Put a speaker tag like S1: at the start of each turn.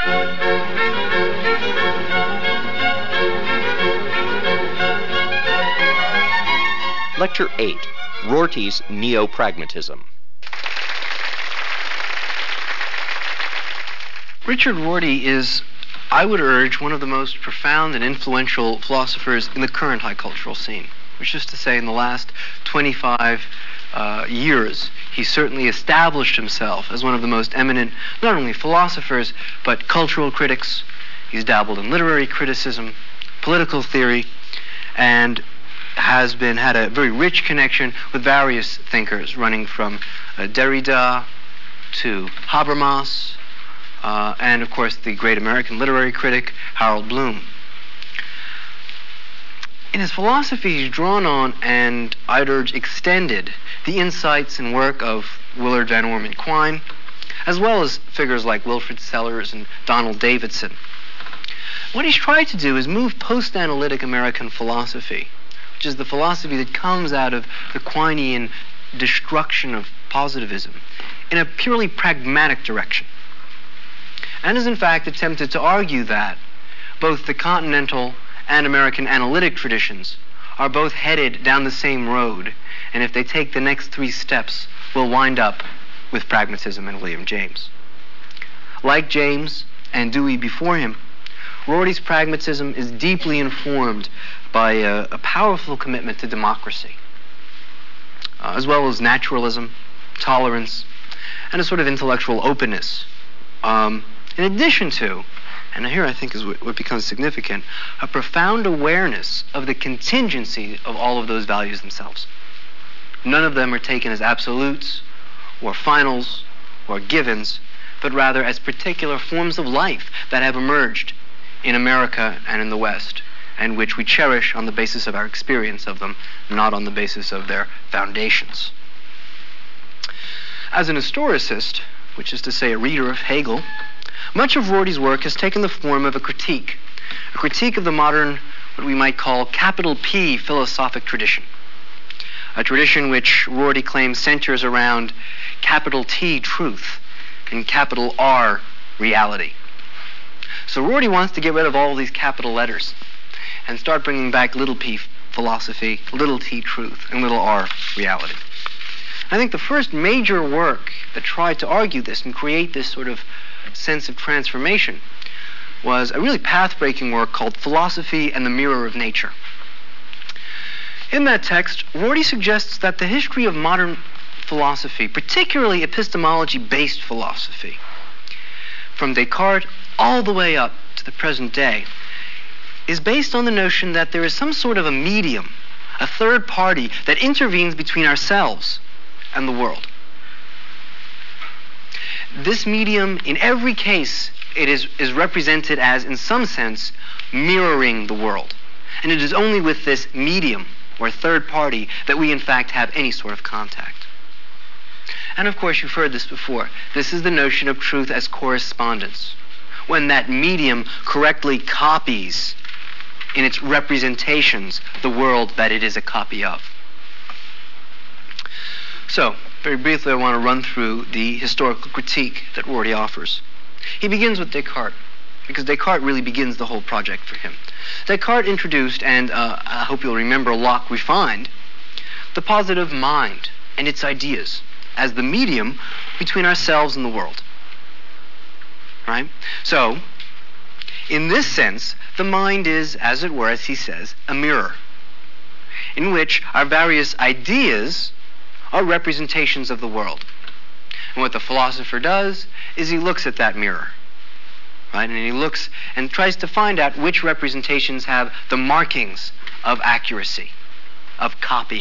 S1: Lecture 8, Rorty's Neo-Pragmatism.
S2: Richard Rorty is, I would urge, one of the most profound and influential philosophers in the current high cultural scene, which is to say in the last 25 years, he certainly established himself as one of the most eminent, not only philosophers, but cultural critics. He's dabbled in literary criticism, political theory, and has had a very rich connection with various thinkers, running from Derrida to Habermas, and of course the great American literary critic Harold Bloom. In his philosophy, he's drawn on and, I'd urge, extended the insights and work of Willard Van Orman Quine, as well as figures like Wilfrid Sellars and Donald Davidson. What he's tried to do is move post-analytic American philosophy, which is the philosophy that comes out of the Quinean destruction of positivism, in a purely pragmatic direction, and has in fact attempted to argue that both the continental and American analytic traditions are both headed down the same road, and if they take the next 3 steps, will wind up with pragmatism and William James. Like James and Dewey before him, Rorty's pragmatism is deeply informed by a powerful commitment to democracy, as well as naturalism, tolerance, and a sort of intellectual openness. In addition to, and here I think is what becomes significant, a profound awareness of the contingency of all of those values themselves. None of them are taken as absolutes or finals or givens, but rather as particular forms of life that have emerged in America and in the West, and which we cherish on the basis of our experience of them, not on the basis of their foundations. As an historicist, which is to say a reader of Hegel, much of Rorty's work has taken the form of a critique of the modern, what we might call capital P philosophic tradition, a tradition which Rorty claims centers around capital T truth and capital R reality. So Rorty wants to get rid of all these capital letters and start bringing back little p philosophy, little t truth, and little r reality. I think the first major work that tried to argue this and create this sort of sense of transformation was a really path-breaking work called Philosophy and the Mirror of Nature. In that text, Rorty suggests that the history of modern philosophy, particularly epistemology-based philosophy, from Descartes all the way up to the present day, is based on the notion that there is some sort of a medium, a third party that intervenes between ourselves and the world. This medium, in every case, it is represented as, in some sense, mirroring the world. And it is only with this medium, or third party, that we in fact have any sort of contact. And of course, you've heard this before. This is the notion of truth as correspondence, when that medium correctly copies in its representations the world that it is a copy of. So, very briefly, I want to run through the historical critique that Rorty offers. He begins with Descartes, because Descartes really begins the whole project for him. Descartes introduced, and I hope you'll remember Locke refined, the positive mind and its ideas as the medium between ourselves and the world. Right? So, in this sense, the mind is, as it were, as he says, a mirror, in which our various ideas are representations of the world. And what the philosopher does is he looks at that mirror, right? And he looks and tries to find out which representations have the markings of accuracy, of copying.